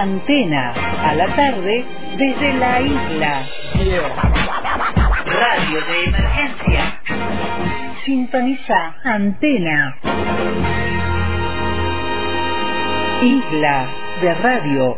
Antena, a la tarde, desde la isla. Radio de emergencia. Sintoniza Antena. Isla de Radio.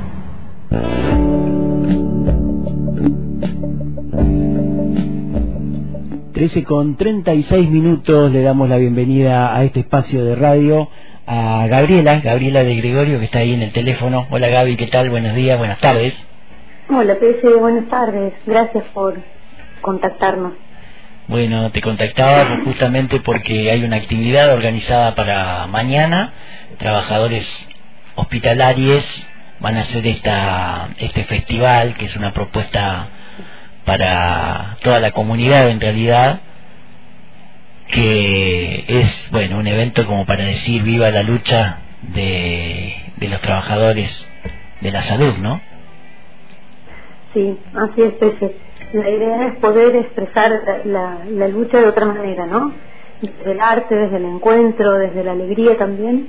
Con 36 minutos le damos la bienvenida a este espacio de radio a Gabriela de Gregorio, que está ahí en el teléfono. Hola Gaby, ¿qué tal? Buenos días, buenas tardes. Hola Pese, buenas tardes, gracias por contactarnos. Este te contactaba justamente porque hay una actividad organizada para mañana. Trabajadores hospitalarios van a hacer este festival, que es una propuesta para toda la comunidad en realidad, que es un evento como para decir viva la lucha de los trabajadores de la salud, ¿no? Sí, así es, Pepe. La idea es poder expresar la lucha de otra manera, ¿no? Desde el arte, desde el encuentro, desde la alegría también.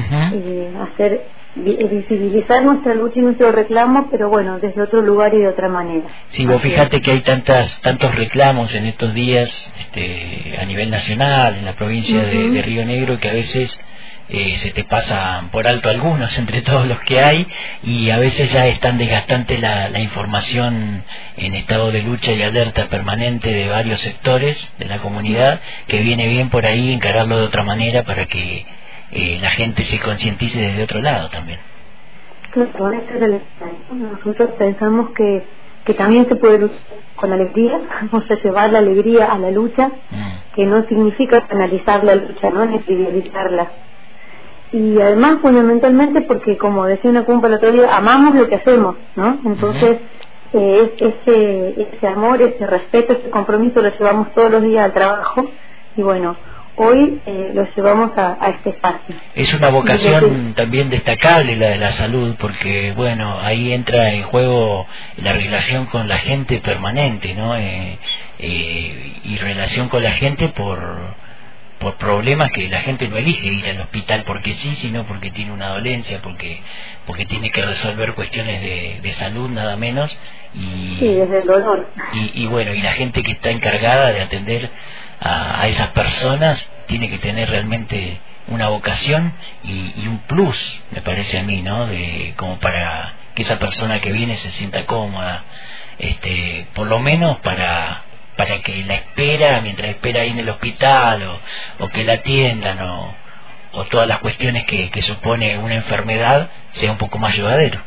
Visibilizar nuestra lucha y nuestro reclamo, pero desde otro lugar y de otra manera. Sí, vos fíjate que hay tantos reclamos en estos días a nivel nacional, en la provincia de Río Negro, que a veces se te pasan por alto algunos entre todos los que hay, y a veces ya es tan desgastante la información en estado de lucha y alerta permanente de varios sectores de la comunidad, que viene bien por ahí encararlo de otra manera para que la gente se concientice desde otro lado también. Claro, esa es la lección. Nosotros pensamos que también se puede luchar con alegría, vamos a llevar la alegría a la lucha, que no significa penalizar la lucha, ¿no? Ni trivializarla. Y además, fundamentalmente, porque como decía una compa el otro día, amamos lo que hacemos, ¿no? Entonces, ese amor, ese respeto, ese compromiso lo llevamos todos los días al trabajo, y hoy lo llevamos a este espacio. Es una vocación también destacable la de la salud, porque ahí entra en juego la relación con la gente permanente, ¿no? Y relación con la gente por problemas que la gente no elige ir al hospital porque sí, sino porque tiene una dolencia, porque tiene que resolver cuestiones de salud nada menos, y desde el dolor. Y la gente que está encargada de atender a esas personas tiene que tener realmente una vocación y un plus, me parece a mí, ¿no? Como para que esa persona que viene se sienta cómoda, por lo menos para que la espera, mientras espera ahí en el hospital, o que la atiendan, o todas las cuestiones que supone una enfermedad, sea un poco más llevadero.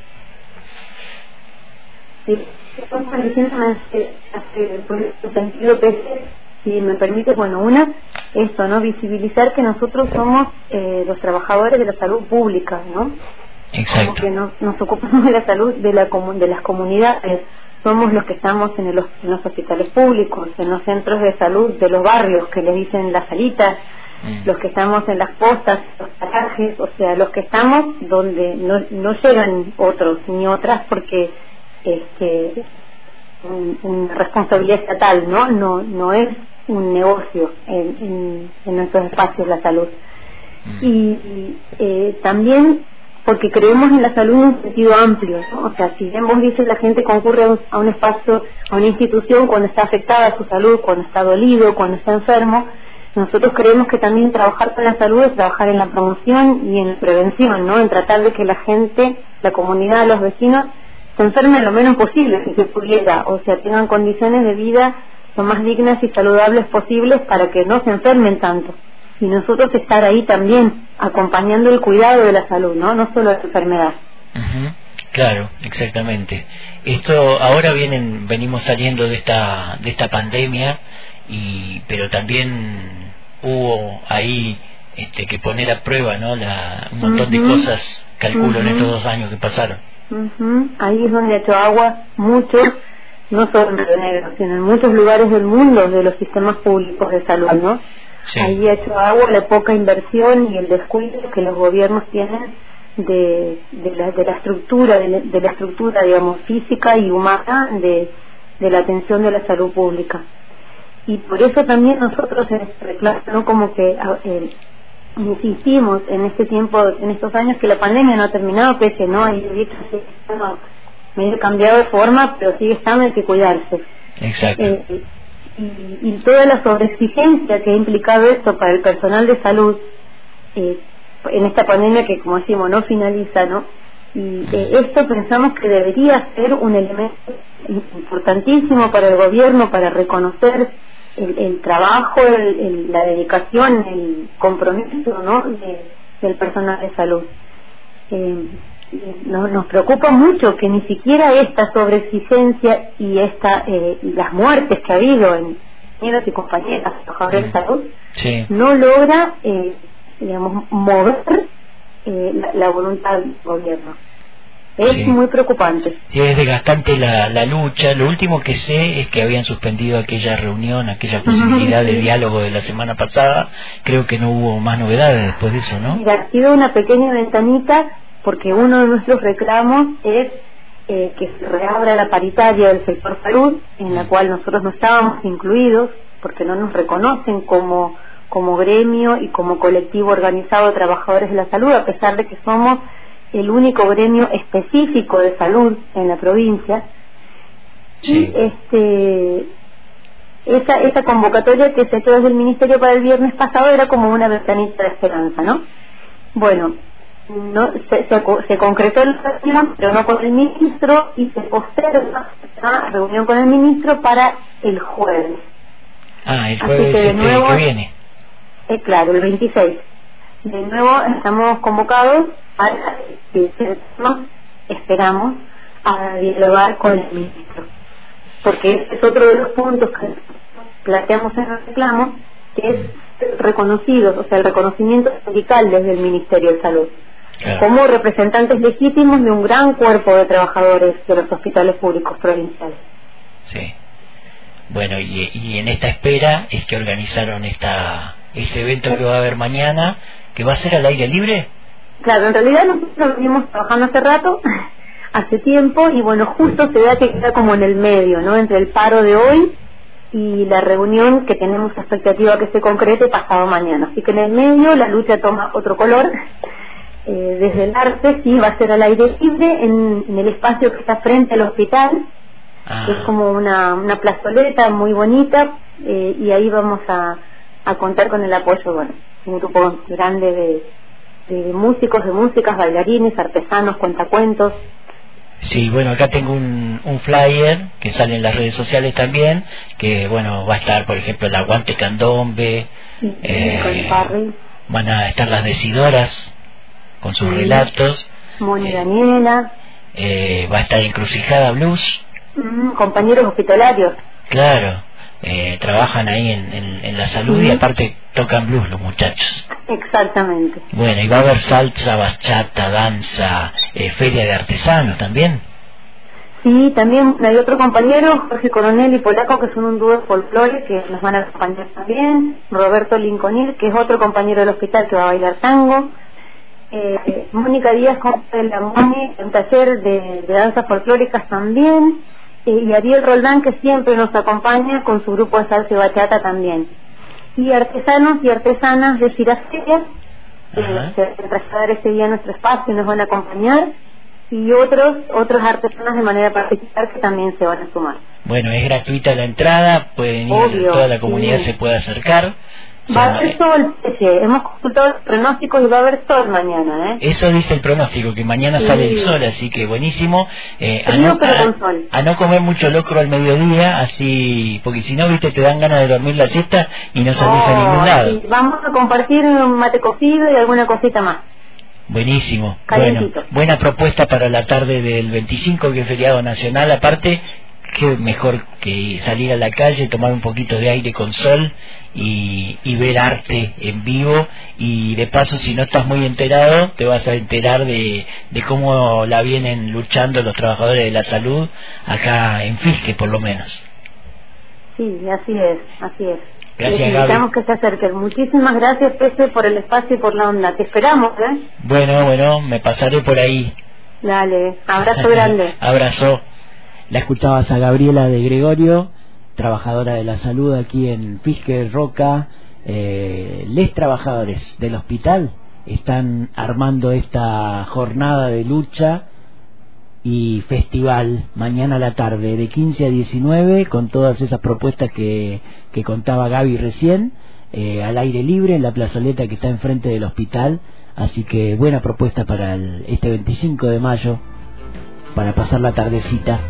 Sí, estamos diciendo por ese sentido, si me permite, esto, ¿no? Visibilizar que nosotros somos los trabajadores de la salud pública, ¿no? Exacto. Como que nos ocupamos de la salud de las comunidades. Somos los que estamos en los hospitales públicos, en los centros de salud de los barrios, que les dicen las salitas, los que estamos en las postas, los parajes, los que estamos donde no llegan otros ni otras, porque una responsabilidad estatal, no es un negocio en nuestros espacios la salud. Y también porque creemos en la salud en un sentido amplio, ¿no? Si bien vos dices la gente concurre a un espacio, a una institución cuando está afectada su salud, cuando está dolido, cuando está enfermo, nosotros creemos que también trabajar con la salud es trabajar en la promoción y en la prevención, ¿no? En tratar de que la gente, la comunidad, los vecinos se enfermen lo menos posible, si se pudiera, tengan condiciones de vida lo más dignas y saludables posibles para que no se enfermen tanto. Y nosotros estar ahí también acompañando el cuidado de la salud, no solo la enfermedad. Claro, exactamente. Esto ahora venimos saliendo de esta pandemia, pero también hubo ahí que poner a prueba, ¿no? Un montón de cosas, calculo, en estos 2 años que pasaron. Ahí es donde ha hecho agua mucho, no solo en Río Negro, sino en muchos lugares del mundo de los sistemas públicos de salud, ¿no? Sí. Ahí ha hecho agua la poca inversión y el descuido que los gobiernos tienen de la estructura, digamos, física y humana de la atención de la salud pública. Y por eso también nosotros en este reclamo, ¿no? Como que insistimos en este tiempo, en estos años, que la pandemia no ha terminado, pese no, hay dicho que medio cambiado de forma, pero sigue estando, hay que cuidarse. Exacto. Y toda la sobreexigencia que ha implicado esto para el personal de salud en esta pandemia que, como decimos, no finaliza, ¿no? Y esto pensamos que debería ser un elemento importantísimo para el gobierno, para reconocer el trabajo, la dedicación, el compromiso, ¿no?, del personal de salud. Nos preocupa mucho que ni siquiera esta sobreexigencia y las muertes que ha habido en compañeros y compañeras trabajadores de salud no logra mover la voluntad del gobierno. Es muy preocupante. Sí, es desgastante la lucha. Lo último que sé es que habían suspendido aquella reunión, aquella posibilidad de diálogo de la semana pasada. Creo que no hubo más novedades después de eso, ¿no? Mira, ha sido una pequeña ventanita, porque uno de nuestros reclamos es que se reabra la paritaria del sector salud, en la cual nosotros no estábamos incluidos, porque no nos reconocen como gremio y como colectivo organizado de trabajadores de la salud, a pesar de que somos el único gremio específico de salud en la provincia. Y esa convocatoria que se hizo desde el Ministerio para el viernes pasado era como una ventanita de esperanza, ¿no? Bueno, no se concretó la reunión, pero no con el ministro, y se posterga la reunión con el ministro para el jueves. El jueves que viene. Claro, el 26. De nuevo estamos convocados para esperamos a dialogar con el ministro, porque este es otro de los puntos que planteamos en el reclamo, que es reconocidos, o sea, el reconocimiento sindical desde el Ministerio de Salud, como representantes legítimos de un gran cuerpo de trabajadores de los hospitales públicos provinciales. Sí. Bueno, y en esta espera es que organizaron este evento que va a haber mañana, que va a ser al aire libre. Claro, en realidad nosotros venimos trabajando hace rato, hace tiempo, y bueno, justo se da que queda como en el medio, ¿no?, entre el paro de hoy y la reunión que tenemos expectativa que se concrete pasado mañana. Así que en el medio la lucha toma otro color. Desde el arte sí va a ser al aire libre en el espacio que está frente al hospital. Es como una plazoleta muy bonita, y ahí vamos a contar con el apoyo, bueno, un grupo grande de músicos, de músicas, bailarines, artesanos, cuentacuentos. Sí, bueno, acá tengo un flyer que sale en las redes sociales también, que bueno, va a estar, por ejemplo, el Aguante Candombe, van a estar las Decidoras con sus relatos, Moni Daniela, va a estar Encrucijada Blues, compañeros hospitalarios. Claro, trabajan ahí en la salud y aparte tocan blues los muchachos. Exactamente. Bueno, y va a haber salsa, bachata, danza, feria de artesanos también. Sí, también hay otro compañero, Jorge Coronel y Polaco, que son un dúo de folclore que nos van a acompañar también. Roberto Linconil, que es otro compañero del hospital que va a bailar tango. Mónica Díaz, de la Moni, un taller de danzas folclóricas también. Y Ariel Roldán, que siempre nos acompaña con su grupo de salsa y bachata también. Y artesanos y artesanas de Siraceria, se trasladar ese día a nuestro espacio y nos van a acompañar, y otros artesanos de manera particular que también se van a sumar. Bueno, es gratuita la entrada, pueden ir, toda la comunidad se puede acercar. Va a haber sol, hemos consultado los pronósticos y va a haber sol mañana, Eso dice el pronóstico, que mañana sale el sol, así que buenísimo. A no comer mucho locro al mediodía, así, porque si no, viste, te dan ganas de dormir la siesta y no salís a ningún lado. Sí, vamos a compartir un mate cocido y alguna cosita más. Buenísimo. Calentito. Bueno, buena propuesta para la tarde del 25, que es feriado nacional. Aparte, qué mejor que salir a la calle, tomar un poquito de aire con sol y ver arte en vivo, y de paso, si no estás muy enterado, te vas a enterar de cómo la vienen luchando los trabajadores de la salud acá en Fisque, por lo menos. Sí, así es. Gracias, necesitamos que se acerquen. Muchísimas gracias, Pepe, por el espacio y por la onda. Te esperamos, Bueno, me pasaré por ahí. Dale, abrazo grande. Abrazo. La escuchabas a Gabriela de Gregorio, trabajadora de la salud aquí en Fisque Roca, los trabajadores del hospital están armando esta jornada de lucha y festival mañana a la tarde de 15 a 19 con todas esas propuestas que contaba Gaby recién, al aire libre en la plazoleta que está enfrente del hospital. Así que buena propuesta para este 25 de mayo para pasar la tardecita.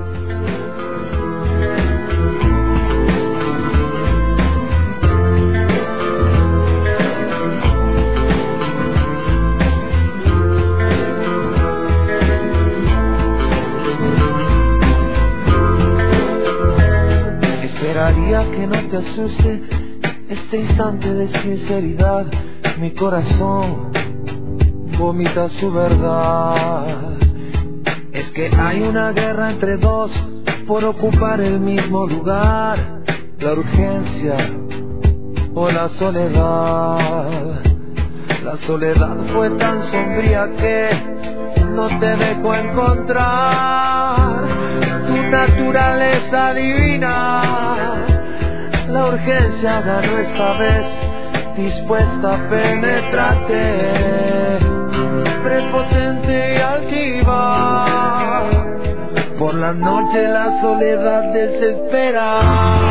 Que no te asuste este instante de sinceridad. Mi corazón vomita su verdad. Es que hay una guerra entre dos por ocupar el mismo lugar. La urgencia o la soledad. La soledad fue tan sombría que no te dejó encontrar tu naturaleza divina. La urgencia ganó esta vez, dispuesta a penetrarte, prepotente y altiva. Por la noche la soledad desespera.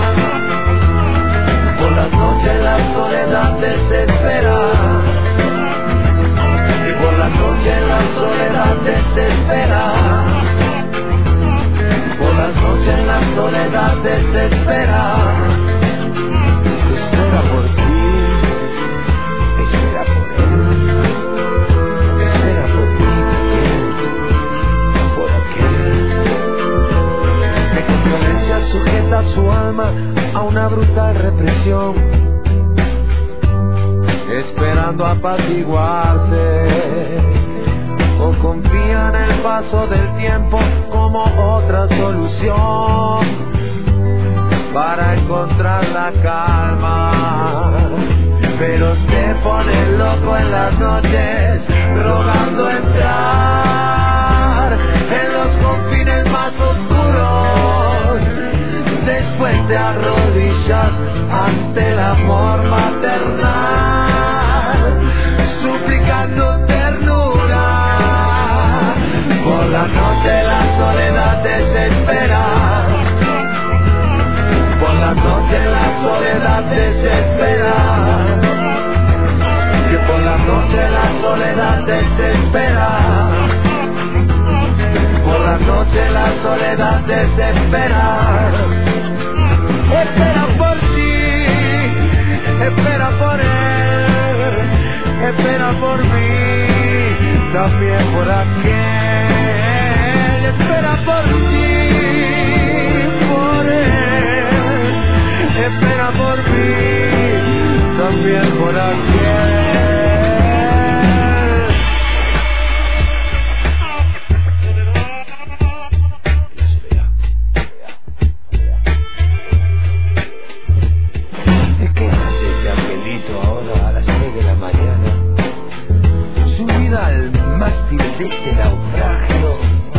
Por las noches la soledad desespera. Y por la noche la soledad desespera. Por las noches la soledad desespera. Espera por ti, espera por él, espera por ti también, por aquel que con violencia sujeta su alma a una brutal represión, esperando apaciguarse, o confía en el paso del tiempo como otra solución para encontrar la calma. Pero se pone loco en las noches, rogando entrar en los confines más oscuros, después de arrodillas ante el amor maternal, suplicando ternura. Por la noche la soledad desespera. Por la noche la soledad desespera. Que por la noche la soledad desespera. Por la noche la soledad desespera. Espera por ti, espera por él, espera por mí, también por aquel. Espera por ti, por él, espera por mí, también por aquel. ¿Qué hace ese angelito ahora a las 6 de la mañana? Subida al mástil de este naufragio,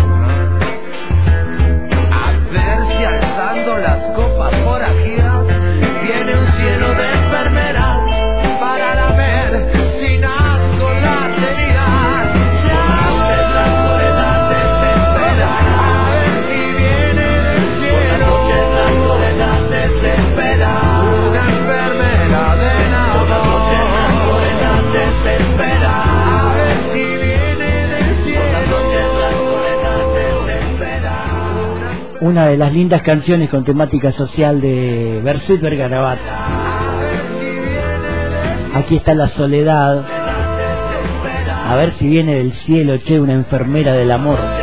a ver si alzando las copas forajidas viene un cielo de enfermeras para lamer sin asco las heridas. La soledad desespera, a ver si viene del cielo. La soledad desespera, una enfermera de nada. La soledad desespera, a ver si viene del cielo. La soledad desespera. Una de las lindas canciones con temática social de Bersuit Vergarabat. Aquí está la soledad. A ver si viene del cielo, che, una enfermera del amor.